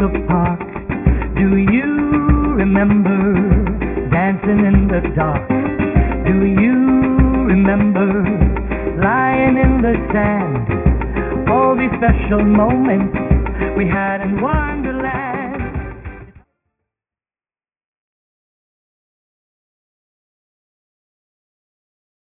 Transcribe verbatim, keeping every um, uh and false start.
the park. Do you remember dancing in the dark? Do you remember lying in the sand? All these special moments we had in one